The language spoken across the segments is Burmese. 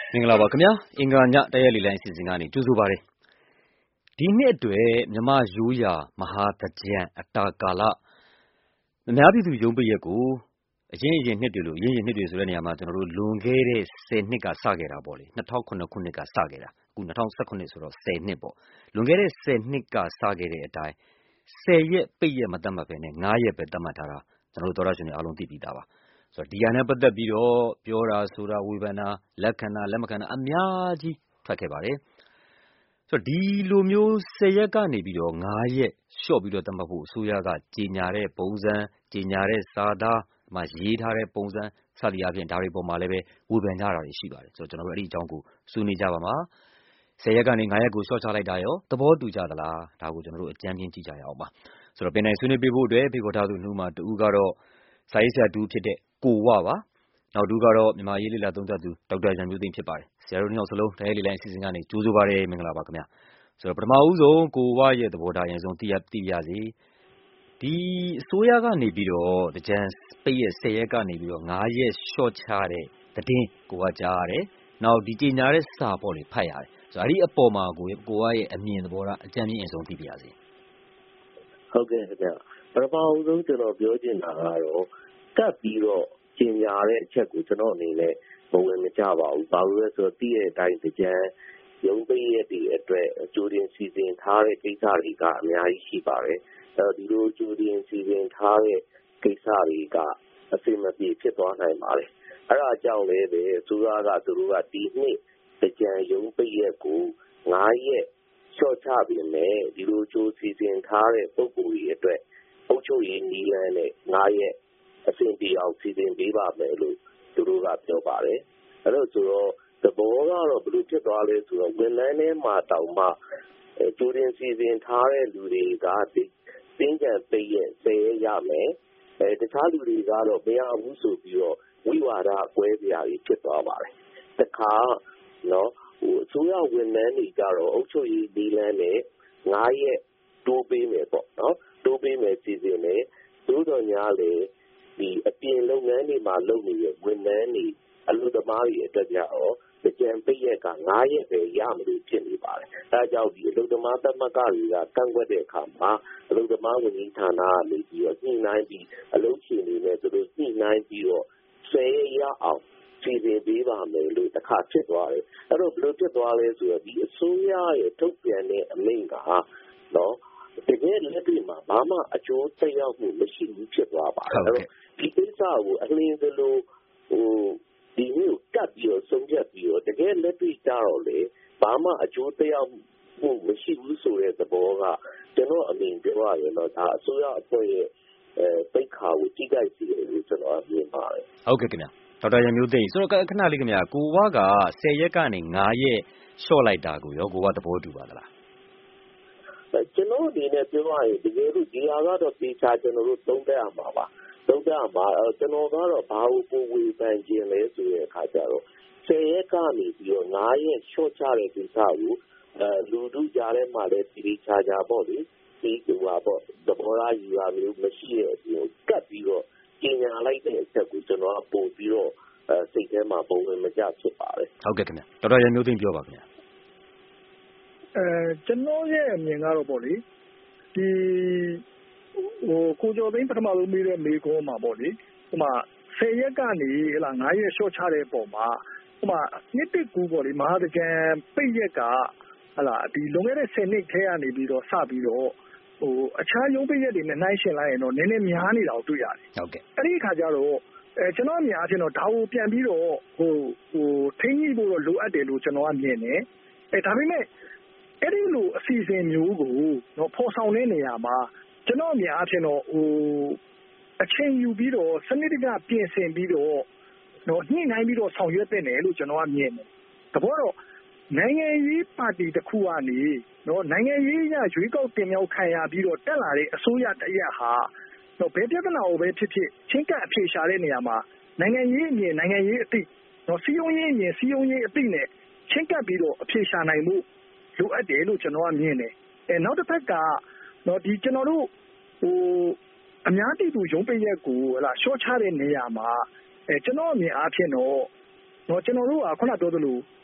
မင်္ဂလာပါခင်ဗျာအင်္ဂါညတရက်လီလိုင်းအစီအစဉ်ကနေကြိုဆိုပါရစေဒီနှစ်အတွက်မြမရိုးရာမဟာသကြံအတာကာလအများပြည်သူရုံးပိတ်ရက်ကိုအရင်နှစ်တွေဆိုတဲ့နေရာမှာကျွန်တော်တို့လွန်ခဲ့တဲ့10နှစ်ကစခဲ့တာပေါ့လေ2009ခုနှစ်ကစခဲ့တာအခု2019ဆိုတော့10နှစ်ပေါ့လွန်ခဲ့တဲ့10နှစ်ကစခဲ့တဲ့အတိုင်း10ရက်ပိတ်ရက်မသတ်မှတ်ဘဲနဲ့9ရက်ပဲသတ်မှတ်ထားတာကျွန်တော်တို့သောရရှင်တွေအားလုံးသိပြီးသားပါဆိုတော့ဒီဟာနဲ့ပတ်သက်ပြီးတော့ပြောတာဆိုတာဝေဖန်တာလက်ခံတာလက်မခံတာအများကြီးထွက်ခဲ့ပါတယ်ဆိုတော့ဒီလိုမျိုး10ရက်ကနေပြီးတော့9ရက်လျှော့ပြီးတော့သတ်မှတ်ဖို့အစိုးရကကြီးညာတဲ့ပုံစံကြီးညာတဲ့စာသားမှာရေးထားတဲ့ပုံစံစသည်အပြင်ဒါတွေပေါ်မှာလည်းပဲဝေဖန်ကြတာတွေရှိပါတယ်ဆိုတော့ကျွန်တော်တို့အဲ့ဒီအကြောင်းကိုဆွေးနွေးကြပါမှာ10ရက်ကနေ9ရက်ကိုလျှော့ချလိုက်တာရောသဘောတူကြသလားဒါကိုကျွန်တော်တို့အကြမ်းပြင်းကြည့်ကြရအောင်ပါဆိုတော့ပင်နိုင်ဆွေးနွေးပေးဖို့အတွက်ဖိတ်ခေါ်ထားသူနှုတ်မှာတူကတော့စာရေးဆရာတူဖြစ်တဲ့ကိုဝပါနောက်တူကတော့မြန်မာရေးလေးလာသုံးသပ်သူဒေါက်တာရန်မျိုးသိန်းဖြစ်ပါတယ်ဆရာတို့နှစ်ယောက်စလုံးတိုင်းလေးလိုင်းအစီအစဉ်ကနေကြိုးဆိုပါရစေမင်္ဂလာပါခင်ဗျာဆိုတော့ပထမဦးဆုံးကိုဝရဲ့သဘောထားရင်ဆုံးသိရစေဒီအစိုးရကနေပြီးတော့တကြံပိတ်ရက်10ရက်ကနေပြီးတော့9ရက်လျှော့ချတဲ့သတင်းကိုကကြားရတယ်နောက်ဒီကြီးညာတဲ့စာပေါ့လေဖတ်ရတယ်ဆိုတော့အဲ့ဒီအပေါ်မှာကိုဝရဲ့အမြင်သဘောထားအကြံပြင်းအဆုံးသိပြရစေဟုတ်ကဲ့ခင်ဗျာပထမဦးဆုံးကျွန်တော်ပြောချင်တာကတော့ကပ်ပြီးတော့ကျင်ညာတဲ့အချက်ကိုကျွန်တော်အနေနဲ့မဝင်မကြပါဘူးဘာလို့လဲဆိုတော့တည့်ရဲ့အတိုင်းတကြံရုံးပိတ်ရက်တွေအတွက်ကြိုတင်စီစဉ်ထားတဲ့ကိစ္စတွေကအများကြီးရှိပါတယ်ဒီလိုကြိုတင်စီစဉ်ထားတဲ့ကိစ္စတွေကအစိမပြေဖြစ်သွားနိုင်ပါတယ်အဲ့ဒါကြောင့်လည်းပဲအစိုးရကသူတို့ကဒီနှစ်တကြံရုံးပိတ်ရက်ကို9ရက်လျှော့ချပြီးမယ်ဒီလိုကြိုစီစဉ်ထားတဲ့ပုံကိုယ်ကြီးအတွက်အုပ်ချုပ်ရေးနီးလန်းနဲ့9ရက်အဆင်ပြေအောင်စီစဉ်ပေးပါမယ်လို့သူတို့ကပြောပါတယ်အဲ့တော့ဆိုတော့သဘောကတော့ဘယ်လိုဖြစ်သွားလဲဆိုတော့ဝန်ထမ်းထဲမှာတောင်မှကြိုတင်စီစဉ်ထားတဲ့လူတွေကတင်းကြံပိတ်ရက်10ရက်ရမယ်တခြားလူတွေကတော့မရဘူးဆိုပြီးတော့ဝိဝါဒကွဲပြားကြီးဖြစ်သွားပါတယ်တခါနော်အစိုးရဝန်ထမ်းတွေကြတော့အုပ်ချုပ်ရေးဒီလန်းနဲ့9ရက်တိုးပေးမယ်ပေါ့နော်တိုးပေးမယ်စီစဉ်တယ်သို့တော်ညာလေဒီအပြင်လုပ်ငန်းတွေမှာလုပ်နေတဲ့ဝန်ထမ်းတွေအလုပ်သမားတွေအတွက်ကြတော့ကြံပိတ်ရက်က9ရက်ပဲရမလို့ဖြစ်နေပါတယ်အဲဒါကြောင့်ဒီအလုပ်သမားသမဂ္ဂတွေကကန့်ကွက်တဲ့အခါမှာအလုပ်သမားဝန်ကြီးဌာနကနေပြီးတော့ညှိနှိုင်းပြီးအလုပ်ရှင်တွေနဲ့သူတို့ညှိနှိုင်းပြီးတော့10ရက်ရအောင်စီစဉ်ပေးပါမယ်လို့တစ်ခါဖြစ်သွားတယ်အဲ့တော့ဘယ်လိုဖြစ်သွားလဲဆိုတော့ဒီအစိုးရရဲ့ထုတ်ပြန်တဲ့အမိန့်ကနော်တကယ်လက်တွေ့မှာဘာမှအကျိုးသက်ရောက်မှုမရှိဘူးဖြစ်သွားပါတယ်အဲ့တော့ဒီကိစ္စကိုအလင်းသလိုဒီမျိုးကပ်ပြီးတော့ဆုံးဖြတ်ပြီးတော့တကယ်လက်တွေ့ကြတော့လေဘာမှအကျိုးသက်ရောက်မှုမရှိဘူးဆိုတဲ့သဘောကကျွန်တော်အမြင်ပြောရရင်တော့ဒါအစိုးရအဖွဲ့ရဲ့ပိတ်ခါကိုကြည့်ကြစီတယ်လို့ကျွန်တော်မြင်ပါတယ်ဟုတ်ကဲ့ခင်ဗျာဒေါက်တာရန်မျိုးသိန်းဆိုတော့ခဏလေးခင်ဗျာကိုဝက10ရက်ကနေ9ရက်လျှော့လိုက်တာကိုရောကိုဝသဘောတူပါသလားကျွန်တော်ဒီနဲ့ပြောရရင်တကယ်လို့ဒီဟာကတော့တေချာကျွန်တော်တို့သုံးသပ်ရမှာပါသုံးသပ်ရမှာကျွန်တော်ကတော့ဘာကိုဝေဖန်ခြင်းလဲဆိုတဲ့အခါကျတော့10ရက်ကနေပြီးတော့9ရက်လျှော့ချတဲ့ကိစ္စကိုလူထုကြားထဲမှာလည်းဒီချာပေါ့လေဒီဟိုပါပေါ့သဘောထားယူရမျိုးမရှိတဲ့အပြင်ကပ်ပြီးတော့ကျင်ညာလိုက်တဲ့အချက်ကိုကျွန်တော်ပို့ပြီးတော့စိတ်ထဲမှာပုံဝင်မကျဖြစ်ပါတယ်ဟုတ်ကဲ့ခင်ဗျဒေါက်တာရန်မျိုးသိန်းပြောပါခင်ဗျကျွန်တော်ရဲ့အမြင်ကတော့ပေါ့လေဒီကိုကျော်သိန်းပထမဆုံးမေးတဲ့မေးခွန်းမှာပေါ့လေဟိုမှာ10ရက်ကနေဟလာ9ရက်လျှော့ချတဲ့ပုံမှာဟိုမှာနှစ်တစ်ကူပေါ့လေမဟာတကြံပိတ်ရက်ကဟလာဒီလွန်ခဲ့တဲ့10နှစ်ထဲကနေပြီးတော့စပြီးတော့အခြားရုံးပိတ်ရက်တွေနဲ့နှိုင်းယှဉ်လိုက်ရင်တော့နည်းနည်းများနေတာကိုတွေ့ရတယ်ဟုတ်ကဲ့အဲ့ဒီအခါကျတော့ကျွန်တော်အမြင်အားဖြင့်တော့ဒါကိုပြန်ပြီးတော့ထိန်းညှိဖို့တော့လိုအပ်တယ်လို့ကျွန်တော်ကမြင်တယ်ဒါပေမဲ့အဲ့ဒီလိုအစီအစဉ်မျိုးကိုနော်ဖော်ဆောင်တဲ့နေရာမှာကျွန်တော်အမြင်အားဖြင့်တော့အချိန်ယူပြီးတော့စနစ်တကျပြင်ဆင်ပြီးတော့နော်ညှိနှိုင်းပြီးတော့ဆောင်ရွက်တဲ့နယ်လို့ကျွန်တော်ကမြင်တယ်။သဘောတော့နိုင်ငံရေးပါတီတစ်ခုကနေနော်နိုင်ငံရေးရရွေးကောက်တင်မြှောက်ခံရပြီးတော့တက်လာတဲ့အစိုးရတရက်ဟာနော်ဘယ်ပြဿနာကိုပဲဖြစ်ဖြစ်ချင်းကပ်အဖြေရှာတဲ့နေရာမှာနိုင်ငံရေးအမြင်နိုင်ငံရေးအသိနော်စီယုံရေးအမြင်စီယုံရေးအသိနဲ့ချင်းကပ်ပြီးတော့အဖြေရှာနိုင်မှုလိုအပ်တယ်လို့ကျွန်တော်ကမြင်တယ်။နောက်တစ်ဖက်ကနော်ဒီကျွန်တော်တို့အများပြည်သူရုံးပိတ်ရက်ကိုဟလာရှော့ချတဲ့နေရာမှာကျွန်တော်အမြင်အားဖြင့်တော့ကျွန်တော်တို့ကခုနပြောသလို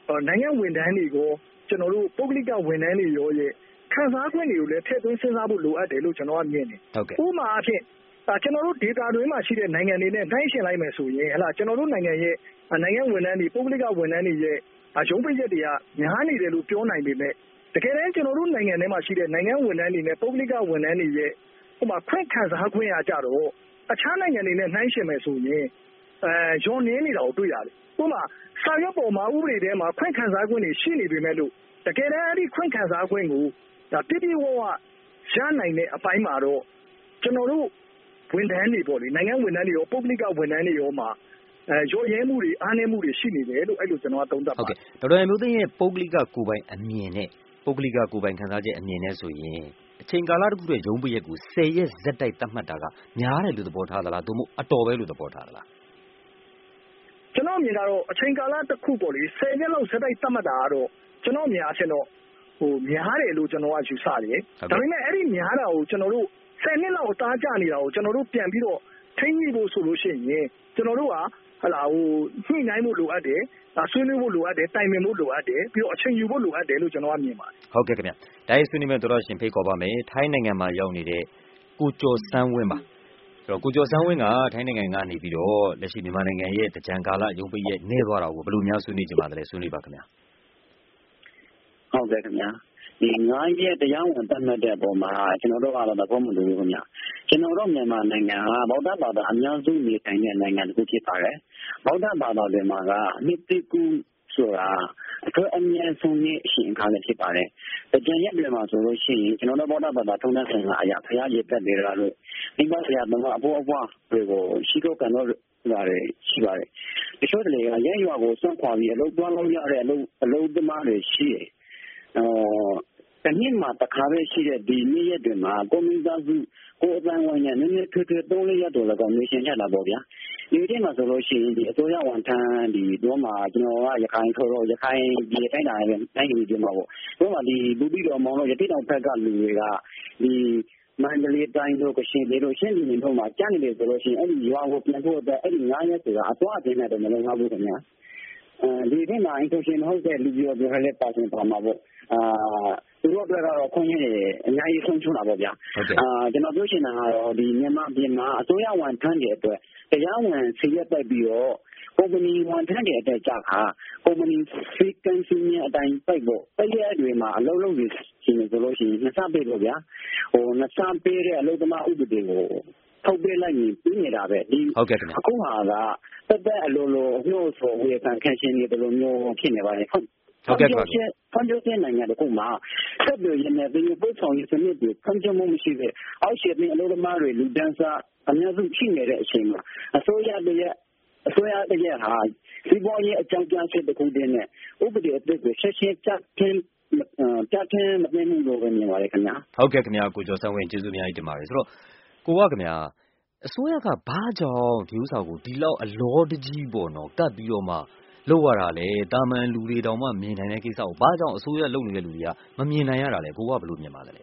နိုင်ငံဝန်ထမ်းတွေကိုကျွန်တော်တို့ပုဂ္ဂလိကဝန်ထမ်းတွေရောရဲ့ခံစားခွင့်တွေကိုလည်းထည့်သွင်းစဉ်းစားဖို့လိုအပ်တယ်လို့ကျွန်တော်ကမြင်တယ်။ဥပမာအဖြစ်ကျွန်တော်တို့ data တွင်းမှာရှိတဲ့နိုင်ငံတွေနဲ့နှိုင်းယှဉ်လိုက်မယ်ဆိုရင်ကျွန်တော်တို့နိုင်ငံရဲ့နိုင်ငံဝန်ထမ်းတွေပုဂ္ဂလိကဝန်ထမ်းတွေရဲ့ရုံးပိတ်ရက်တွေကများနေတယ်လို့ပြောနိုင်ပေမဲ့တကယ်တမ်းကျွန်တော်တို့နိုင်ငံထဲမှာရှိတဲ့နိုင်ငံဝန်ထမ်းတွေနဲ့ပုဂ္ဂလိကဝန်ထမ်းတွေရဲ့ခွင့်ခံစားခွင့်ရကြတော့အခြားနိုင်ငံတွေနဲ့နှိုင်းယှဉ်မယ်ဆိုရင်ညွန်နေနေတာကိုတွေ့ရတယ်။ဥပမာစာရွက်ပေါ်မှာဥပဒေထဲမှာခွင့်ခံစားခွင့်တွေရှိနေပေမဲ့လို့တကယ်တမ်းအဲ့ဒီခွင့်ခံစားခွင့်ကိုပြည့်ပြည့်ဝဝရနိုင်တဲ့အပိုင်းမှာတော့ကျွန်တော်တို့ဝန်ထမ်းတွေပေါ့လေနိုင်ငံဝန်ထမ်းတွေရောပုဂ္ဂလိကဝန်ထမ်းတွေရောမှာရောရဲမှုတွေအားနည်းမှုတွေရှိနေတယ်လို့အဲ့လိုကျွန်တော်ကသုံးသပ်ပါတယ်။ဒေါက်တာမျိုးသိန်းရဲ့ပုဂ္ဂလိကကိုယ်ပိုင်အမြင်နဲ့ပုဂ္ဂလိကကိုယ်ပိုင်ခံစားချက်အမြင်နဲ့ဆိုရင်အချိန်ကာလတစ်ခုတည်းရုံးပိတ်ရက်ကို10 ရက်ဇက်တိုက်သတ်မှတ်တာကများတယ်လို့သဘောထားသလားသို့မဟုတ်အတော်ပဲလို့သဘောထားသလားကျွန်တော်မြင်တာတော့အချိန်ကာလတစ်ခုပေါ့လေ10ရက်လောက်ဇက်တိုက်သတ်မှတ်တာကတော့ကျွန်တော်မြင်အချင်းတော့များတယ်လို့ကျွန်တော်ကယူဆတယ်။ဒါပေမဲ့အဲ့ဒီများတာကိုကျွန်တော်တို့10နှစ်လောက်အသားကျနေတာကိုကျွန်တော်တို့ပြန်ပြီးတော့ထိန်းညှိဖို့ဆိုလို့ရှိရင်ကျွန်တော်တို့ကညှိနှိုင်းဖို့လိုအပ်တယ်ဆွေးနွေးဖို့လိုအပ်တယ်တိုင်ပင်ဖို့လိုအပ်တယ်ပြီးတော့အချိန်ယူဖို့လိုအပ်တယ်လို့ကျွန်တော်ကမြင်ပါတယ်ဟုတ်ကဲ့ခင်ဗျဒါရေးဆွေးနွေးမဲ့တော်ရှင်ဖိတ်ခေါ်ပါမယ်ထိုင်းနိုင်ငံမှာရောက်နေတဲ့ကိုကျော်စန်းဝင်းပါဆိုတော့ကိုကျော်စန်းဝင်းကထိုင်းနိုင်ငံကနေပြီးတော့လက်ရှိမြန်မာနိုင်ငံရဲ့တကြံကာလရုံးပိတ်ရက်နေသွားတာကိုဘယ်လိုများဆွေးနွေးကြပါသလဲဆွေးနွေးပါခင်ဗျဟုတ်ကဲ့ခင်ဗျာဒီ9ရက်တရားဝင်သတ်မှတ်တဲ့အပေါ်မှာကျွန်တော်တို့ကတော့သဘောမတူဘူးခင်ဗျာကျွန်တော်တို့မြန်မာနိုင်ငံဟာဗုဒ္ဓဘာသာအများစုနေထိုင်တဲ့နိုင်ငံတစ်ခုဖြစ်ပါတယ်ဗုဒ္ဓဘာသာတွေမှာကနှစ်တိကူဆိုတာအတွက်အများဆုံးရဲ့အရှင်အခါလည်းဖြစ်ပါတယ်။ကြံရက်တွေမှာဆိုလို့ရှိရင်ကျွန်တော်တို့ဗုဒ္ဓဘာသာထုံးတမ်းဆိုင်ရာအရာဘုရားရည်တက်တယ်လားလို့ဒီမှာဆရာတော်ကအဖို့အဖွားတွေကိုရှိတော့ကန်တော့ပါတယ်ရှိပါတယ်။ဒီလိုတလေကရဲရွာကိုစွန့်ခွာပြီးအလုပ်သွားလုပ်ရတဲ့အလုပ်သမားတွေရှိတယ်။တနည်းမှာတခါပဲရှိတဲ့ဒီနေ့ရက်တွေမှာကွန်မြူတာစုကိုအတိုင်းဝင်နဲ့နည်းနည်းထွေးထွေး3-4ရက်တော့လည်းကောင်းနေရှင်ရတာပေါ့ဗျာဒီနေ့မှာဆိုလို့ရှိရင်ဒီအစိုးရဝန်ထမ်းဒီတော့မှာကျွန်တော်ကရခိုင်ထိုးတော့ရခိုင်ဒီတိုင်းတိုင်းဒီမှာပေါ့တော့မှာဒီလူပြီးတော့မောင်တော့ရတိတောင်ဖက်ကလူတွေကဒီမန္တလေးတိုင်းတို့ကရှင်တွေတို့ရှင်းပြည်နယ်တို့မှာကြားနေတယ်ဆိုလို့ရှိရင်အဲ့ဒီရွာကိုပြန်ဖို့အတွက်အဲ့ဒီ9ရက်ဆိုတာအသွားအပြင်နဲ့တော့မလုံလောက်ဘူးခင်ဗျာဒီနေ့မှာအင်ရှင်ဟုတ်တဲ့လူပြောပြောလဲပါရှင်ပါမှာပေါ့သူတို့အတွက်ကတော့ခွင့်ရအများကြီးဆုံးချုံတာပေါ့ဗျာကျွန်တော်ပြောချင်တာကတော့ဒီမြန်မာပြည်မှာအစိုးရဝန်ထမ်းတွေအတွက်တရားဝင်စီရက်ပိုက်ပြီးတော့ကုမ္ပဏီဝန်ထမ်းတွေအတွက်ကြာခါကုမ္ပဏီစီကံစီနဲ့အတိုင်းပိုက်ဖို့တရားတွေမှာအလုံးလုံးကြီးရှင်ဆိုလို့ရှိရင်နှစ်ဆပေးလို့ဗျာနှစ်ဆပေးတဲ့အလုပ်သမားဥပဒေကိုထုတ်ပေးလိုက်ရင်ပြီးနေတာပဲဒီအခုဟာကတက်အလိုလိုညှို့ဆိုဝေဖန်ခံရှင်တွေလိုမျိုးဖြစ်နေပါတယ်ဟုတ်ကဲ့ပါဖွံ့ဖြိုးတဲ့နိုင်ငံတခုမှာဆက်ပြီးရနေပြီးပို့ဆောင်ရေးစနစ်တွေဖွံ့ဖြိုးမှုမရှိတဲ့အောက်ခြေပြည်အလုပ်သမားတွေလူဒန်းစားအများစုရှိနေတဲ့အချိန်မှာအစိုးရတည်းဟာစီးပွားရေးအကြောင်းပြချက်တစ်ခုတည်းနဲ့ဥပဒေအသစ်ကိုဆက်ရှင်းချက်ချင်းမသိမှုလို့ပဲမြင်ပါတယ်ခင်ဗျာဟုတ်ကဲ့ခင်ဗျာကိုကျော်စန်းဝင်းကျေးဇူးအများကြီးတင်ပါတယ်ဆိုတော့ကိုကခင်ဗျာအစိုးရကဘာကြောင့်ဒီဥစ္စာကိုဒီလောက်အလောတကြီးပေါ့နော်ကတ်ပြီးတော့မှလောက်ရတာလေတာမန်လူတွေတောင်မှမြင်နိုင်တဲ့ကိစ္စကိုဘာကြောင့်အစိုးရလုပ်နေတဲ့လူတွေကမမြင်နိုင်ရတာလဲကိုကဘယ်လိုမြင်ပါသလဲ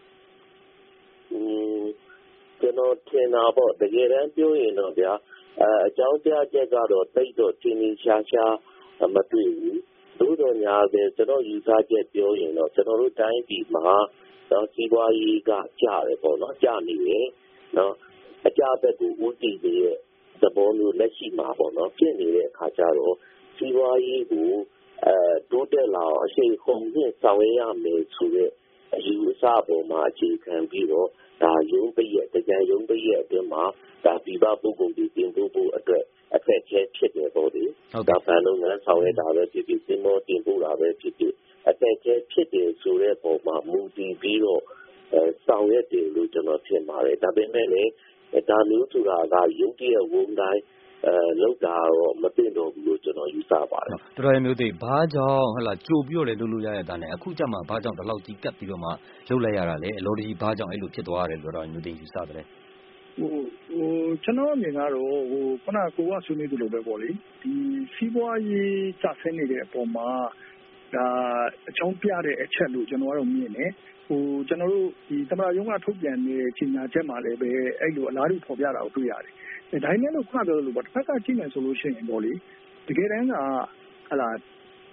ကျွန်တော်ထင်တာပေါ့တကယ်တမ်းပြောရင်တော့ဗျာအကြောင်းပြချက်ကတော့တိတ်တော့တင်းတင်းရှားရှားမတွေ့ဘူးသို့တော်များပဲကျွန်တော်ယူဆချက်ပြောရင်တော့ကျွန်တော်တို့တိုင်းပြည်မှာတော့စီးပွားရေးကကျတယ်ပေါ့နော်ကျနေတယ်နော်အကြဘက်ကိုဦးတည်နေတဲ့သဘောမျိုးလက်ရှိမှာပေါ့နော်ဖြစ်နေတဲ့အခါကျတော့စီးပွားရေးကိုတိုးတက်လာအောင်အရှိန်ဟုန်နဲ့ဆောင်ရွက်ရမယ်ဆိုတဲ့အယူအဆပေါ်မှာအခြေခံပြီးတော့ဒါရုံးပိတ်ရက်တရားရုံးပိတ်ရက်အတွင်းမှာဒါပြည်ပပုဂ္ဂိုလ်တွေတင်ပို့ဖို့အတွက်အခက်အခဲဖြစ်တယ်ပေါ့လေဒါဖန်လုပ်ငန်းဆောင်ရွက်တာပဲဖြစ်ဖြစ်စင်မောတင်ပို့တာပဲဖြစ်ဖြစ်အခက်အခဲဖြစ်တယ်ဆိုတဲ့ပုံမှာမူတည်ပြီးတော့ဆောင်ရွက်တယ်လို့ကျွန်တော်ထင်ပါတယ်ဒါပေမဲ့လည်းဒါမျိုးဆိုတာကရုပ်တရက်ဝုန်းတိုင်းလောက်တာတော့မသိတော့ဘူးလို့ကျွန်တော်ယူဆပါတယ်တော်တော်မျိုးသိဘာကြောင့်ကြိုပြီးတော့လည်းလုပ်ရရတာနဲ့အခုကျမှဘာကြောင့်ဒီလောက်ကြီးကပ်ပြီးတော့မှလုပ်လိုက်ရတာလဲအလောတကြီးဘာကြောင့်အဲ့လိုဖြစ်သွားရတယ်လို့တော့မျိုးသိယူဆတယ်ကျွန်တော်မြင်ကတော့ခုနကကိုကဆွေးနွေးသလိုပဲပေါ့လေဒီစီးပွားရေးကျဆင်းနေတဲ့အပေါ်မှာဒါအကြောင်းပြတဲ့အချက်လို့ကျွန်တော်ကတော့မြင်တယ်ကျွန်တော်တို့ဒီသမ္မတရုံးကထုတ်ပြန်တဲ့ကြေညာချက်မှာလည်းပဲအဲ့လိုအလားတူဖော်ပြတာကိုတွေ့ရတယ်ဒါပေမဲ့လို့ခုနပြောလို့ပေါ့တစ်ဖက်ကကြည့်မယ်ဆိုလို့ရှိရင်ပေါ့လေတကယ်တမ်းက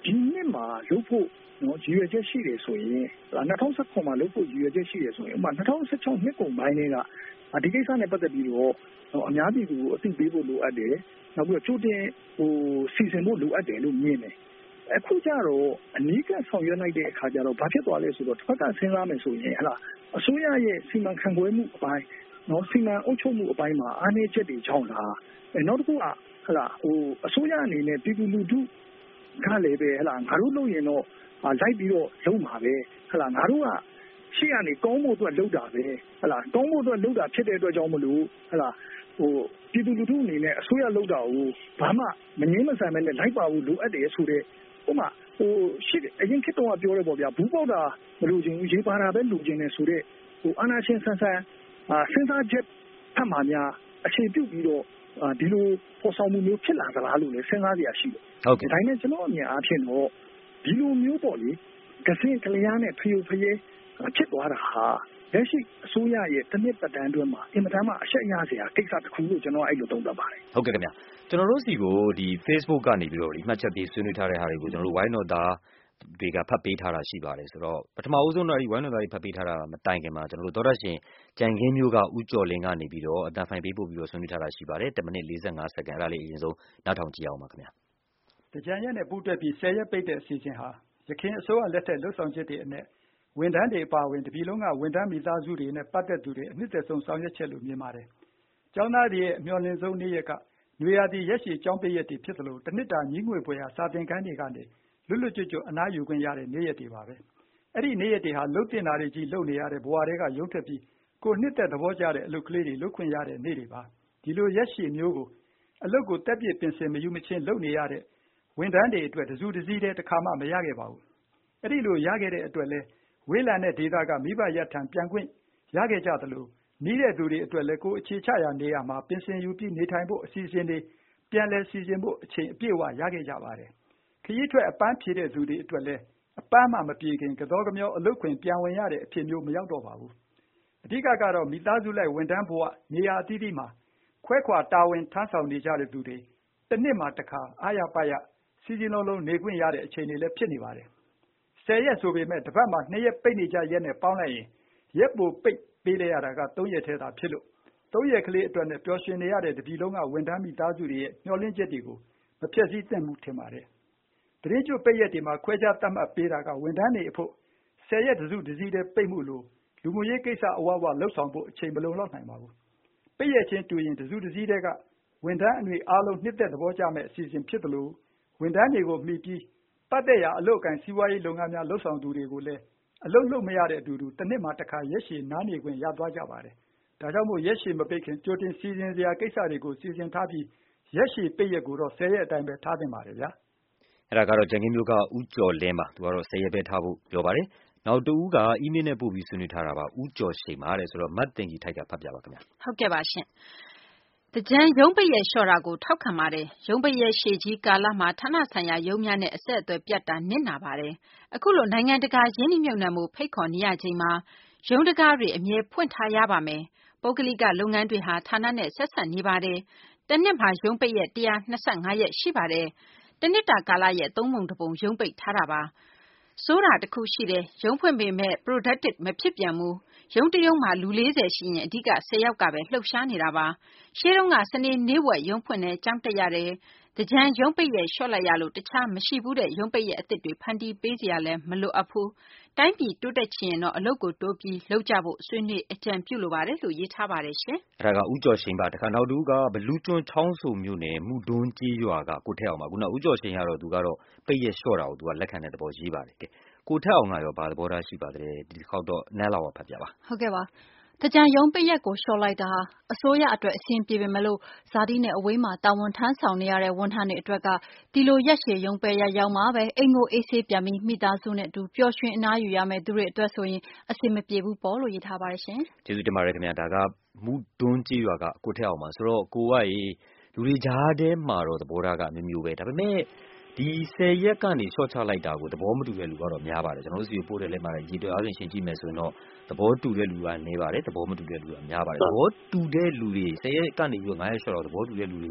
ဒီနှစ်မှာလုပ်ဖို့နော်ရည်ရွယ်ချက်ရှိတယ်ဆိုရင်2019မှာလုပ်ဖို့ရည်ရွယ်ချက်ရှိတယ်ဆိုရင်ဥပမာ2016နှစ်ကုန်ပိုင်းတွေကဒီကိစ္စနဲ့ပတ်သက်ပြီးတော့အများပြည်သူကိုအသိပေးဖို့လိုအပ်တယ်နောက်ပြီးတော့ကြိုတင်စီစဉ်ဖို့လိုအပ်တယ်လို့မြင်တယ်အခုကျတော့အနည်းကဆောင်ရွက်လိုက်တဲ့အခါကျတော့ဘာဖြစ်သွားလဲဆိုတော့တစ်ဖက်ကစဉ်းစားမယ်ဆိုရင်အစိုးရရဲ့စီမံခန့်ခွဲမှုအပိုင်းနော်စီမံအုပ်ချုပ်မှုအပိုင်းမှာအားနည်းချက်တွေကြောင့်လားနောက်တစ်ခုကအစိုးရအနေနဲ့ပြည်သူလူထုကလည်းပဲငါတို့လုပ်ရင်တော့လိုက်ပြီးတော့လုပ်မှာပဲငါတို့ကရှေ့ကနေကောင်းဖို့အတွက်လုပ်တာပဲကောင်းဖို့အတွက်လုပ်တာဖြစ်တဲ့အတွက်ကြောင့်မလို့ပြည်သူလူထုအနေနဲ့အစိုးရလုပ်တာကိုဘာမှမငြင်းမဆန်ပဲနဲ့လိုက်ပါဖို့လိုအပ်တယ်ဆိုတဲ့ဥပမာရှေ့အရင်ခေတ်တုန်းကပြောရဲပေါ့ဗျာဘူးပေါက်တာမလိုချင်ဘူးရေပါတာပဲလိုချင်တယ်ဆိုတဲ့အာဏာရှင်ဆန်စဉ်းစားချက်ဖတ်မှများအခြေပြုပြီးတော့ဒီလိုပေါ်ဆောင်မှုမျိုးဖြစ်လာသလားလို့လည်းစဉ်းစားကြရရှိတယ်။ဟုတ်ကဲ့။ဒါနဲ့ကျွန်တော်အမြင်အားဖြင့်တော့ဒီလိုမျိုးပေါ့လေကစင်ကလျားနဲ့ဖျော်ဖျဲဖြစ်သွားတာဟာလက်ရှိအစိုးရရဲ့တစ်နှစ်ပတ်တန်းအတွင်းမှာအင်မတန်မှအရှက်ရစရာကိစ္စတစ်ခုလို့ကျွန်တော်အဲ့လိုသုံးသပ်ပါတယ်။ဟုတ်ကဲ့ခင်ဗျာ။ကျွန်တော်တို့စီကိုဒီ Facebook ကနေပြီးတော့ဒီမှတ်ချက်ပေးဆွေးနွေးထားတဲ့ဟာတွေကိုကျွန်တော်တို့ဝိုင်းတော်သားတွေကဖတ်ပေးထားတာရှိပါတယ်ဆိုတော့ပထမဦးဆုံးတော့ဒီဝိုင်းတော်သားတွေဖတ်ပေးထားတာမတိုင်ခင်မှာကျွန်တော်တို့သောတရှင်ကြံခင်းမျိုးကဦးကျော်လင်းကနေပြီးတော့အတန်ဖိုင်ပေးပို့ပြီးတော့ဆွေးနွေးထားတာရှိပါတယ်10မိနစ်45စက္ကန့်အဲ့ဒါလေးအရင်ဆုံးနောက်ထောင်ကြည့်အောင်ပါခင်ဗျာ။တကြံရက်နဲ့ပူးတွဲပြီး10ရက်ပိတ်တဲ့အစီအစဉ်ဟာရခိုင်အစိုးရလက်ထက်လှုပ်ဆောင်ချက်တွေအနက်ဝန်ထမ်းတွေအပါအဝင်တပြည်လုံးကဝန်ထမ်းမိသားစုတွေနဲ့ပတ်သက်သူတွေအနှစ်သက်ဆုံးဆောင်ရွက်ချက်လို့မြင်ပါတယ်။ကျောင်းသားတွေရဲ့အမျှော်လင့်ဆုံးနေ့ရက်ကနွေရာသီရက်ရှည်ကျောင်းပိတ်ရက်တွေဖြစ်သလိုတစ်နှစ်တာညီငွေပွဲဟာစာသင်ခန်းတွေကနေလွတ်လွတ်ကျွတ်ကျွတ်အနားယူခွင့်ရတဲ့နေ့ရက်တွေပါပဲ။အဲ့ဒီနေ့ရက်တွေဟာလှုပ်တင်တာတွေကြီးလှုပ်နေရတဲ့ဘဝတွေကရုံးထွက်ပြီးကိုနှစ်သက်သဘောကျတဲ့အလုပ်ကလေးတွေလုပ်ခွင့်ရတဲ့နေ့တွေပါ။ဒီလိုရက်ရှည်မျိုးကိုအလုပ်ကိုတက်ပြည့်ပင်စင်မယူမချင်းလုပ်နေရတဲ့ဝန်ထမ်းတွေအတွက်တစုတစည်းတည်းတစ်ခါမှမရခဲ့ပါဘူး။အဲ့ဒီလိုရခဲ့တဲ့အတွက်လဲဝေးလံတဲ့ဒေသကမိဘရပ်ထံပြန်ခွင့်ရခဲ့ကြသလိုနီးတဲ့သူတွေအတွက်လည်းကိုအခြေချရာနေရာမှာပင်စင်ယူပြီးနေထိုင်ဖို့အစီအစဉ်တွေပြန်လည်စီစဉ်ဖို့အချိန်အပြည့်အဝရခဲ့ကြပါတယ်။ခရီးထွက်အပန်းဖြေတဲ့သူတွေအတွက်လည်းအပန်းမှမပြေခင်ကတော်ကမျောအလုတ်ခွင်ပြန်ဝင်ရတဲ့အဖြစ်မျိုးမရောက်တော့ပါဘူး။အဓိကတော့မိသားစုလိုက်ဝန်ထမ်းဘဝနေရာအသီးသီးမှာခွဲခွာတာဝန်ထမ်းဆောင်နေကြတဲ့သူတွေတစ်နှစ်မှာတစ်ခါအားရပါရစီစဉ်လုံးနေခွင့်ရတဲ့အချိန်တွေလည်းဖြစ်နေပါတယ်။10ရက်ဆိုပေမဲ့တစ်ပတ်မှာ2ရက်ပိတ်နေကြရက်နဲ့ပေါင်းလိုက်ရင်ရက်ပိုပိတ်ပေးလိုက်ရတာက3ရက်ထဲသာဖြစ်လို့3ရက်ကလေးအတွက်နဲ့ပျော်ရွှင်နေရတဲ့တပြည်လုံးကဝန်ထမ်းမိသားစုတွေရဲ့မျှော်လင့်ချက်တွေကိုမဖျက်ဆီးသင့်မှုထင်ပါတယ်။တရင်ကျွတ်ပိတ်ရက်တွေမှာခွဲခြားသတ်မှတ်ပေးတာကဝန်ထမ်းတွေအဖို့10ရက်တစုတစည်းတည်းပိတ်မှုလို့လူမှုရေးကိစ္စအဝဝလှုပ်ဆောင်ဖို့အချိန်မလုံလောက်နိုင်ပါဘူး။ပိတ်ရက်ချင်းတူရင်တစုတစည်းတည်းကဝန်ထမ်းအနှွေအားလုံးနှစ်သက်သဘောကျမဲ့အစီအစဉ်ဖြစ်တယ်လို့ဝန်ထမ်းတွေကိုမှီပြီးပတ်သက်ရာအလုပ်အကင်စီးပွားရေးလုပ်ငန်းများလှုပ်ဆောင်သူတွေကိုလည်းအလုပ်လုပ်မရတဲ့အတူတူတစ်နှစ်မှာတစ်ခါရက်ရှည်နားနေခွင့်ရသွားကြပါတယ်။ဒါကြောင့်မို့ရက်ရှည်မပိတ်ခင်ကြိုတင်စီစဉ်စရာကိစ္စတွေကိုစီစဉ်ထားပြီးရက်ရှည်ပိတ်ရက်ကိုတော့10ရက်အတိုင်းပဲထားသင့်ပါတယ်ဗျာ။အဲ့ဒါကတော့ကြံခင်းမျိုးကဦးကျော်လင်းပါသူကတော့10ရက်ပဲထားဖို့ပြောပါတယ်။နောက်တူဦးကအီးမေးလ်နဲ့ပို့ပြီးဆွေးနွေးထားတာပါဦးကျော်ရှိန်ပါတဲ့ဆိုတော့မတ်တင်ကြီးထိုက်ကဖတ်ပြပါခင်ဗျာ။ဟုတ်ကဲ့ပါရှင်။တကြံရုံးပိတ်ရက်လျှော့တာကိုထောက်ခံပါတယ်။ရုံးပိတ်ရက်ရှည်ကြီးကာလမှာဌာနဆိုင်ရာရုံးများနဲ့အဆက်အသွယ်ပြတ်တာနစ်နာပါတယ်။အခုလိုနိုင်ငံတကာရင်းနှီးမြှုပ်နှံမှုဖိတ်ခေါ်နေရချိန်မှာရုံးတကားတွေအမြဲဖွင့်ထားရပါမယ်။ပုဂ္ဂလိကလုပ်ငန်းတွေဟာဌာနနဲ့ဆက်ဆက်နေပါတယ်။တစ်နှစ်မှာရုံးပိတ်ရက်125ရက်ရှိပါတယ်။တစ်နှစ်တာကာလရဲ့3ပုံ1ပုံရုံးပိတ်ထားတာပါ။စိုးတာတစ်ခုရှိတယ်ရုံးဖွင့်ပေမဲ့ productive မဖြစ်ပြန်ဘူးရုံးတရုံးမှာလူ40ရှိရင်အဓိက10ယောက်ကပဲလှုပ်ရှားနေတာပါရှေးတုန်းကစနေနေ့ဝက်ရုံးဖွင့်နဲ့ကြောင်းတက်ရတယ်တကြံရုံးပိတ်ရဲ့ရှော့လိုက်ရလို့တခြားမရှိဘူးတဲ့ရုံးပိတ်ရဲ့အစ်စ်တွေဖန်တီးပေးစရာလဲမလိုအပ်ဘူးတိုင်းပြည်တိုးတက်ချင်ရင်တော့အလုပ်ကိုတိုးပြီးလုပ်ကြဖို့ဆွေးနွေးအကြံပြုလိုပါတယ်လို့ရေးထားပါတယ်ရှင်အဲ့ဒါကဦးကျော်ရှိန်ပါတခါနောက်တူကဘလူးကျွန်းချောင်းစုံမြို့နယ်မူတွန်းကြီးရွာကကိုထက်အောင်ပါခုနဦးကျော်ရှိန်ကတော့သူကတော့ပိတ်ရက်လျှော့တာကိုသူကလက်ခံတဲ့သဘောရေးပါတယ်ကဲကိုထက်အောင်ကရောဘာသဘောထားရှိပါသလဲဒီတစ်ခေါက်တော့နန်းလာဝဖတ်ပြပါဟုတ်ကဲ့ပါတကြံရုံးပိတ်ရက်ကိုလျှော့လိုက်တာဟာအစိုးရအတွက်အဆင်ပြေပေမဲ့လို့ဇာတိနဲ့အဝေးမှာတာဝန်ထမ်းဆောင်နေရတဲ့ဝန်ထမ်းတွေအတွက်ကဒီလိုရက်ရှည်ရုံးပိတ်ရက်ရောက်မှပဲအိမ်ကိုအေးဆေးပြန်ပြီးမိသားစုနဲ့အတူပျော်ရွှင်အနားယူရမယ်သူတွေအတွက်ဆိုရင်အဆင်မပြေဘူးပေါ့လို့ရေးထားပါတယ်ရှင်ကျေးဇူးတင်ပါတယ်ခင်ဗျာဒါကမူတွန်းကြီးရွာကကိုထက်အောင်ပါဆိုတော့ကိုကလူတွေကြားထဲမှာတော့သဘောထားကမျိုးမျိုးပဲဒါပေမဲ့ဒီ10ရက်ကနေရှော့ချလိုက်တာကိုသဘောမတူတဲ့လူကတော့များပါတယ်ကျွန်တော်တို့စီပို့တဲ့လက်မှာရေတွက်အားဖြင့်ရှင်းကြည့်မယ်ဆိုရင်တော့သဘောတူတဲ့လူကနည်းပါတယ်သဘောမတူတဲ့လူကများပါတယ်သဘောတူတဲ့လူတွေ10ရက်ကနေပြီးတော့9ရက်ရှော့တော့သဘောတူတဲ့လူတွေရဲ့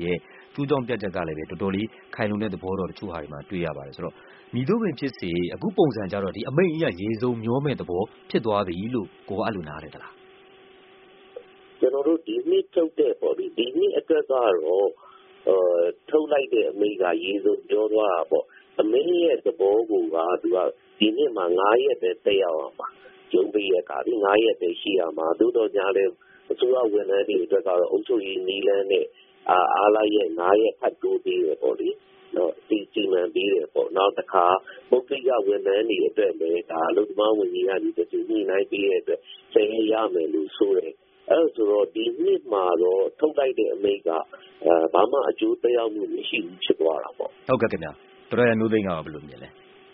ကျိုးကြောင့်ပြတ်ချက်ကလည်းပဲတော်တော်လေးခိုင်လုံတဲ့သဘောတော့တချို့ဟာတွေမှာတွေ့ရပါတယ်ဆိုတော့မည်သို့ပင်ဖြစ်စေအခုပုံစံကြတော့ဒီအမိန့်အရရေစုံမျောမဲ့သဘောဖြစ်သွားပြီလို့ကိုကအဲ့လိုနားလဲသလားကျွန်တော်တို့ဒီနှစ်ထုတ်တဲ့ပေါ့ဒီနှစ်အတွက်ကတော့ထုတ်လိုက်တဲ့အမိန့်ကရေစုံပြောသွားတာပေါ့အမိန့်ရဲ့သဘောကသူကဒီနှစ်မှာ9ရက်ပဲတက်ရောက်အောင်ပါရုံးပိတ်ရက်ကဒီ9ရက်ပဲရှိရမှာသို့တော်ညာလဲအစိုးရဝန်ထမ်းတွေအတွက်ကတော့အုပ်ချုပ်ရေးနည်းလမ်းနဲ့အားလိုက်ရဲ့9ရက်ဖတ်တိုးပေးတယ်ပေါ့လေနော်စီမံပေးတယ်ပေါ့နောက်တစ်ခါပုဂ္ဂလိကဝန်ထမ်းတွေအတွက်လည်းဒါအလုပ်သမားဝန်ကြီးကနေတည်ညှိနှိုင်းပေးတဲ့အတွက်ဆယ်ရရမယ်လို့ဆိုတယ်အဲ့ဆိုတော့ဒီနှစ်မှာတော့ထုတ်လိုက်တဲ့အမိန့်ကဘာမှအကျိုးသက်ရောက်မှုမရှိဘူးဖြစ်သွားတာပေါ့ဟုတ်ကဲ့ခင်ဗျာတော်ရမျိုးသိန်းကဘယ်လိုမြင်လဲ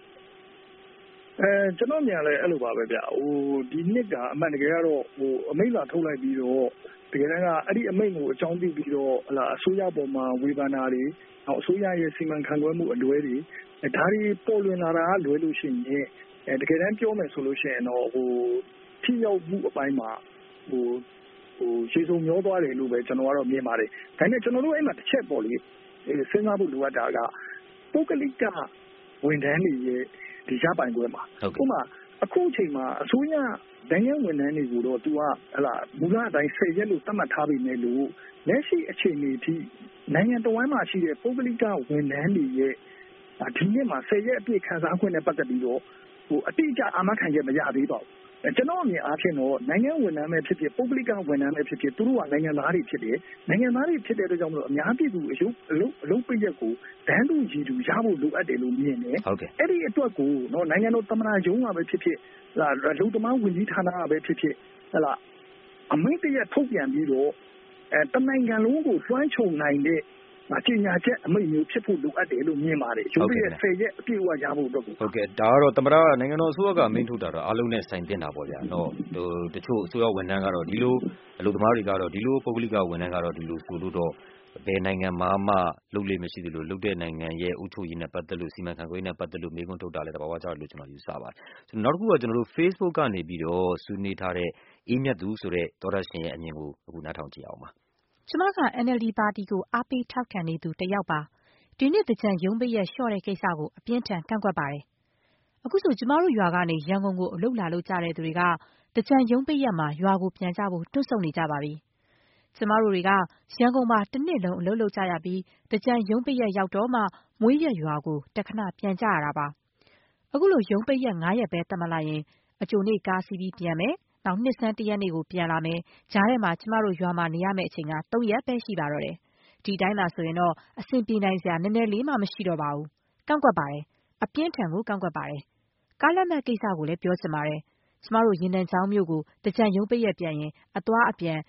ကျွန်တော်မြန်လဲအဲ့လိုပါပဲဗျဒီနှစ်ကအမှန်တကယ်ကတော့အမိန့်လာထုတ်လိုက်ပြီးတော့တကယ်တမ်းကအဲ့ဒီအမိန့်ကိုအကြောင်းပြုပြီးတော့အစိုးရပေါ်မှာဝေဖန်တာတွေနောက်အစိုးရရဲ့စီမံခန့်ခွဲမှုအလွဲတွေဒါတွေပေါ်လွင်လာတာကလွဲလို့ရှိရင်တကယ်တမ်းပြောမယ်ဆိုလို့ရှိရင်တော့ထိရောက်မှုအပိုင်းမှာရေစုံမျောသွားတယ်လို့ပဲကျွန်တော်ကတော့မြင်ပါတယ်ဒါနဲ့ကျွန်တော်တို့အဲ့မှာတစ်ချက်ပေါ့လေစဉ်းစားဖို့လိုအပ်တာကပုဂ္ဂလိကဝန်ထမ်းတွေရဲ့ဒီရပိုင်ခွင့်မှာဥပမာအခုအချိန်မှာအစိုးရနိုင်ငံဝန်ထမ်းတွေကိုတော့သူကမူလအတိုင်း10ရက်လို့သတ်မှတ်ထားပေမဲ့လို့လက်ရှိအခြေအနေထိနိုင်ငံတော်ဝန်မှာရှိတဲ့ပုဂ္ဂလိကဝန်ထမ်းတွေရဲ့ဒီနှစ်မှာ10ရက်အပြည့်ခံစားခွင့်နဲ့ပတ်သက်ပြီးတော့အတိအကျအာမခံချက်မရသေးပါဘူးကျွန်တော်အမြင်အားဖြင့်တော့နိုင်ငံဝန်ထမ်းပဲဖြစ်ဖြစ်ပုဂ္ဂလိကဝန်ထမ်းပဲဖြစ်ဖြစ်သူတို့ကနိုင်ငံသားတွေဖြစ်တယ်နိုင်ငံသားတွေဖြစ်တဲ့အတွက်ကြောင့်မလို့အများပြည်သူအလုံးပိတ်ရက်ကိုတန်းတူရည်တူရဖို့လိုအပ်တယ်လို့မြင်တယ်အဲ့ဒီအတွက်ကိုနိုင်ငံတော်သမ္မတရုံးကပဲဖြစ်ဖြစ်လူသမားဝန်ကြီးဌာနကပဲဖြစ်ဖြစ်အမိန့်တရထုတ်ပြန်ပြီးတော့တနိုင်ငံလုံးကိုလွှမ်းခြုံနိုင်တဲ့ကြေညာချက်အမိန့်မျိုးဖြစ်ဖို့လိုအပ်တယ်လို့မြင်ပါတယ်ရုံးရဲ့10ရက်အပြည့်အဝရဖို့အတွက်ဟုတ်ကဲ့ဒါကတော့သမ္မတနိုင်ငံတော်အစိုးရကအမိန့်ထုတ်တာတော့အားလုံးနဲ့ဆိုင်တင်တာပေါ့ဗျာနော်တချို့အစိုးရဝန်ထမ်းကတော့ဒီလိုအလုပ်သမားတွေကတော့ဒီလိုပုဂ္ဂလိကဝန်ထမ်းကတော့ဒီလိုဆိုလို့တော့ဘယ်နိုင်ငံမှာမှလုပ်လို့မရှိသလိုလုပ်တဲ့နိုင်ငံရဲ့အုပ်ချုပ်ရေးနဲ့ပတ်သက်လို့စီမံခန့်ခွဲရေးနဲ့ပတ်သက်လို့မေးခွန်းထုတ်တာလည်းတဘာဝကျတယ်လို့ကျွန်တော်ယူဆပါတယ်နောက်တစ်ခုကကျွန်တော်တို့ Facebook ကနေပြီးတော့ဆွေးနွေးထားတဲ့အေးမြတ်သူဆိုတဲ့သောတရှင်ရဲ့အမြင်ကိုအခုနားထောင်ကြည့်အောင်ပါကျမက NLD ပါတီကိုအားပေးထောက်ခံနေသူတစ်ယောက်ပါဒီနှစ်သင်္ကြန်ရုံးပိတ်ရက်လျှော့တဲ့ကိစ္စကိုအပြင်းထန်ကန့်ကွက်ပါတယ်အခုဆိုကျမတို့ရွာကနေရန်ကုန်ကိုအလုပ်လာလုပ်ကြတဲ့သူတွေကသင်္ကြန်ရုံးပိတ်ရက်မှာရွာကိုပြန်ကြဖို့တွန့်ဆုတ်နေကြပါပြီကျမတို့တွေကရန်ကုန်မှာတစ်နှစ်လုံးအလုပ်လုပ်ကြရပြီးသင်္ကြန်ရုံးပိတ်ရက်ရောက်တော့မှမွေးရက်ရွာကိုတခဏပြန်ကြရတာပါအခုလိုရုံးပိတ်ရက်9ရက်ပဲသတ်မှတ်လိုက်ရင်အကြိုနေ့ကားစီးပြီးပြန်မယ်နောက်နှစ်ဆန်း1ရက်နေ့ကိုပြန်လာမယ်ကြားထဲမှာကျမတို့ရွာမှာနေရမယ့်အချိန်က3ရက်ပဲရှိပါတော့တယ်ဒီတိုင်းမှာဆိုရင်တော့အဆင်ပြေနိုင်စရာနည်းနည်းလေးမှမရှိတော့ပါဘူးကန့်ကွက်ပါတယ်အပြင်းထန်ကိုကန့်ကွက်ပါတယ်ကားလက်မှတ်ကိစ္စကိုလည်းပြောချင်ပါတယ်ကျမတို့ရင်တန်းချောင်းမြို့ကိုတကြံရုံးပိတ်ရက်ပြန်ရင်အသွားအပြန်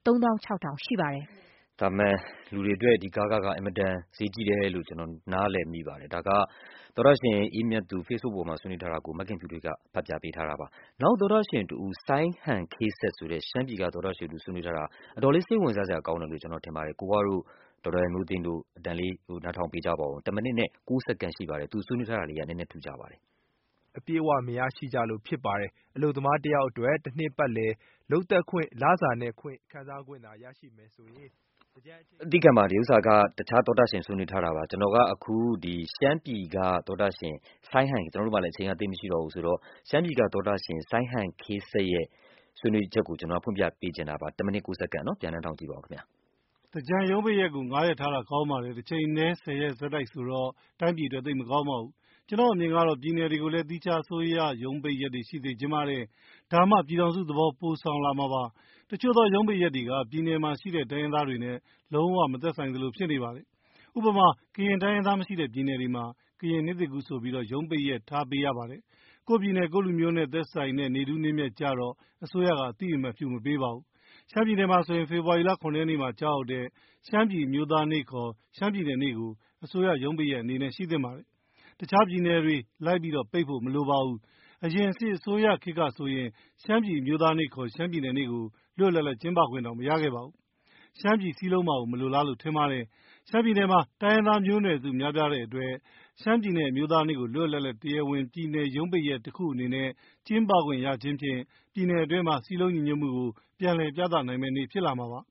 3600ရှိပါတယ်ဒါမှလူတွေအတွက်ဒီကားကအင်မတန်ဈေးကြီးတယ်လို့ကျွန်တော်နားလည်မိပါတယ်ဒါကသောရရှင်အေးမြတ်သူ Facebook ပေါ်မှာဆွေးနွေးထားတာကိုမခင်ဖြူတွေကဖတ်ပြပေးထားတာပါနောက်သောရရှင်တူဆိုင်းဟန်ခေးဆက်ဆိုတဲ့ရှမ်းပြည်ကသောရရှင်တူဆွေးနွေးထားတာအတော်လေးစိတ်ဝင်စားစရာကောင်းတယ်လို့ကျွန်တော်ထင်ပါတယ်ကိုကတော့ဒေါက်တာမျိုးသိန်းတို့အတန်လေးနားထောင်ပေးကြပါဦး10မိနစ်နဲ့9စက္ကန့်ရှိပါတယ်သူဆွေးနွေးထားတာလေးကနည်းနည်းထူကြပါတယ်အပြည့်အဝမရရှိကြလို့ဖြစ်ပါတယ်အလုပ်သမားတယောက်အတွက်တစ်နှစ်ပတ်လည်လုပ်သက်ခွင့်လစာနဲ့ခွင့်ခံစားခွင့်သာရရှိမယ်ဆိုရင်အဓိကမှာဒီဥစ္စာကတခြားသောတာရှင်ဆွေးနွေးထားတာပါကျွန်တော်ကအခုဒီရှမ်းပြည်ကသောတာရှင်ဆိုင်းဟန်ကျွန်တော်တို့ကလည်းအချိန်ကသိမရှိတော့ဘူးဆိုတော့ရှမ်းပြည်ကသောတာရှင်ဆိုင်းဟန်ခေးဆက်ရဲ့ဆွေးနွေးချက်ကိုကျွန်တော်ဖွင့်ပြပေးချင်တာပါ10မိနစ်9စက္ကန့်နော်ပြန်နှောင်းကြည့်ပါဦးခင်ဗျာတကြံရုံးပိတ်ရက်ကို9ရက်ထားတာကောင်းပါလေတစ်ချိန်နဲ့10ရက်ဇက်တိုက်ဆိုတော့တိုင်းပြည်အတွက်သိမကောင်းပါဘူးကျွန်တော်အမြင်ကတော့ပြည်နယ်တွေကိုလည်းတီးခြားဆိုရရုံးပိတ်ရက်တွေရှိသေးခြင်းပါတယ်ဒါမှပြည်တော်စုသဘောပိုဆောင်လာမှာပါတချို့သောရုံးပိတ်ရက်တွေကပြည်နယ်မှာရှိတဲ့တိုင်းရင်းသားတွေနဲ့လုံးဝမသက်ဆိုင်သလိုဖြစ်နေပါတယ်ဥပမာကရင်တိုင်းရင်းသားမရှိတဲ့ပြည်နယ်တွေမှာကရင်နှစ်သိကူဆိုပြီးတော့ရုံးပိတ်ရက်ထားပေးရပါတယ်ကိုပြည်နယ်ကိုလူမျိုးနဲ့သက်ဆိုင်တဲ့နေတူးနေမြက်ကြတော့အစိုးရကအတိအမှတ်ပြုမပေးပါဘူးရှမ်းပြည်နယ်မှာဆိုရင်ဖေဖော်ဝါရီလ9ရက်နေ့မှာကြောက်တဲ့ရှမ်းပြည်မျိုးသားနေ့ခေါ်ရှမ်းပြည်နယ်နေ့ကိုအစိုးရရုံးပိတ်ရက်အနေနဲ့ရှိသင့်ပါတယ်တခြားပြည်နယ်တွေလိုက်ပြီးတော့ပိတ်ဖို့မလိုပါဘူးအရင်စစ်အစိုးရခေတ်ကဆိုရင်ရှမ်းပြည်မျိုးသားနေ့ခေါ်ရှမ်းပြည်နယ်နေ့ကိုလွတ်လပ်လပ်ကျင်းပခွင့်တော့မရခဲ့ပါဘူးရှမ်းပြည်စည်းလုံးမှာကိုမလိုလားလို့ထင်ပါတယ်ရှမ်းပြည်နယ်မှာတိုင်းရင်းသားမျိုးနွယ်စုများပြားတဲ့အတွက်ရှမ်းပြည်နယ်မျိုးသားနေ့ကိုလွတ်လပ်လပ်တရားဝင်ပြည်နယ်ရုံးပိတ်ရက်တစ်ခုအနေနဲ့ကျင်းပခွင့်ရခြင်းဖြင့်ပြည်နယ်အတွင်းမှာစည်းလုံးညီညွတ်မှုကိုပြန်လည်ပြသနိုင်မယ့်နေ့ဖြစ်လာမှာပါ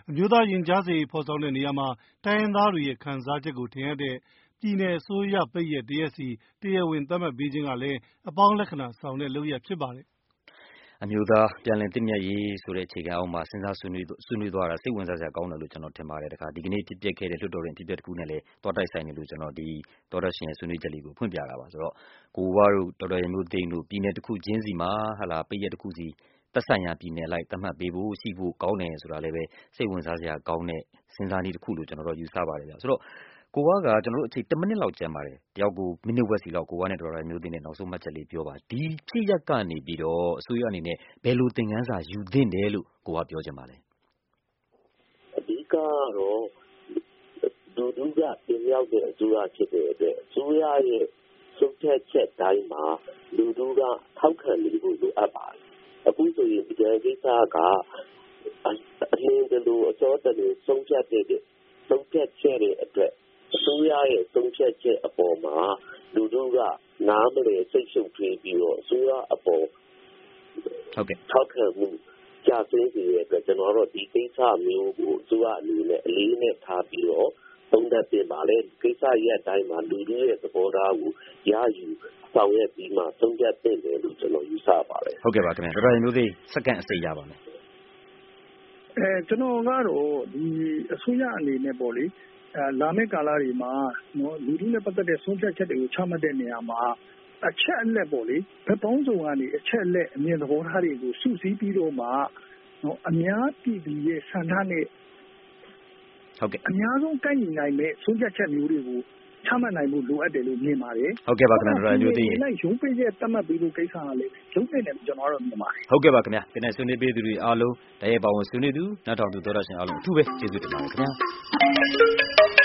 အမျိုးသားရင်ကြားစေ့ရေးဖော်ဆောင်တဲ့နေရာမှာတိုင်းရင်းသားတွေရဲ့ခံစားချက်ကိုထင်ဟပ်တဲ့ပြည်နယ်အစိုးရပိတ်ရက်တရက်စီတရားဝင်သတ်မှတ်ပေးခြင်းကလည်းအပေါင်းလက္ခဏာဆောင်တဲ့လုပ်ရပ်ဖြစ်ပါတယ်အမျိုးသားပြန်လည်သင့်မြတ်ရေးဆိုတဲ့အခြေခံအောက်မှာစဉ်းစားဆွေးနွေးသွားတာစိတ်ဝင်စားစရာကောင်းတယ်လို့ကျွန်တော်ထင်ပါတယ်တခါဒီကနေ့ဖြစ်ပျက်ခဲ့တဲ့လွှတ်တော်တွင်ဖြစ်ပျက်တစ်ခုနဲ့လည်းတွားတိုက်ဆိုင်တယ်လို့ကျွန်တော်ဒီတော်တော်ရှင်ရဲ့ဆွေးနွေးချက်လေးကိုဖွင့်ပြတာပါဆိုတော့ကိုဝါတို့တော်တော်ရမျိုးသိန်းတို့ပြည်နယ်တစ်ခုချင်းစီမှာဟာလာပိတ်ရက်တစ်ခုစီသက်ဆိုင်ရာပြည်နယ်လိုက်သတ်မှတ်ပေးဖို့ရှိဖို့ကောင်းတယ်ဆိုတာလည်းပဲစိတ်ဝင်စားစရာကောင်းတဲ့စဉ်းစားနည်းတစ်ခုလို့ကျွန်တော်တို့ယူဆပါတယ်ဗျဆိုတော့ကိုဝါကကျွန်တော်တို့အချိန်1မိနစ်လောက်ကျန်ပါတယ်တယောက်ကိုမိနစ်ဝက်စီလောက်ကိုဝါနဲ့တော်တော်မျိုးသိန်းနဲ့နောက်ဆုံးမှတ်ချက်လေးပြောပါဒီဖြစ်ရက်ကနေပြီးတော့အစိုးရအနေနဲ့ဘယ်လိုသင်ခန်းစာယူသင့်တယ်လို့ကိုဝါပြောချင်ပါလဲအဓိကတော့လူထုကပြင်ရောက်တဲ့အစိုးရဖြစ်တဲ့အတွက်အစိုးရရဲ့ဆုံးဖြတ်ချက်တိုင်းမှာလူထုကထောက်ခံနေဖို့လိုအပ်ပါတယ်အခုဆိုရင်ဒီကိစ္စကအလင်းတလူအစောတလူဆုံးဖြတ်ချက်တဲ့အတွက်အစိုးရရဲ့ဆုံးဖြတ်ချက်အပေါ်မှာလူထုကနားမလည်စိတ်ရှုပ်ထွေးပြီးတော့အစိုးရအပေါ်ထောက်ခံမှုကြာဆင်းစေတဲ့အတွက်ကျွန်တော်တို့ဒီကိစ္စမျိုးကိုအစိုးရအနေနဲ့အလေးနဲ့ထားပြီးတော့သုံးသပ်ပြင်ပါလေကိစ္စရဲ့အတိုင်းမှာလူထုရဲ့သဘောထားကိုရယူဆောင်ရွက်ပြီးမှသုံးသပ်ပြင်တယ်လို့ကျွန်တော်ယူဆပါတယ်ဟုတ်ကဲ့ပါခင်ဗျာတော်တော်မျိုးသိစက္ကန့်အစိရပါမယ်ကျွန်တော်ကတော့ဒီအစိုးရအနေနဲ့ပေါ့လေလာမယ့်ကာလတွေမှာနော်လူထုနဲ့ပတ်သက်တဲ့ဆုံးဖြတ်ချက်တွေကိုချမှတ်တဲ့နေရာမှာအချက်အလက်ပေါ့လေဘက်ပေါင်းစုံကနေအချက်အလက်အမြင်သဘောထားတွေကိုစုစည်းပြီးတော့မှနော်အများပြည်သူရဲ့ဆန္ဒနဲ့ဟုတ်ကဲ့အများဆုံးကိုက်ညီနိုင်တဲ့ဆုံးဖြတ်ချက်မျိုးတွေကိုချမှတ်နိုင်မှုလိုအပ်တယ်လို့မြင်ပါတယ်ဟုတ်ကဲ့ပါခင်ဗျာတော်တော်မျိုးသိရင်လိုက်ရုံးပိတ်ရဲ့တတ်မှတ်ပြီးလို့ကိစ္စကလည်းလုံးနေတယ်ကျွန်တော်တို့မြင်ပါတယ်ဟုတ်ကဲ့ပါခင်ဗျာဒီနေ့ဆွေးနွေးပေးသူတွေအားလုံးတရေပါဝင်ဆွေးနွေးသူနောက်ထောင်သူတော်တော်ရှင်အားလုံးအထူးပဲကျေးဇူးတင်ပါတယ်ခင်ဗျာ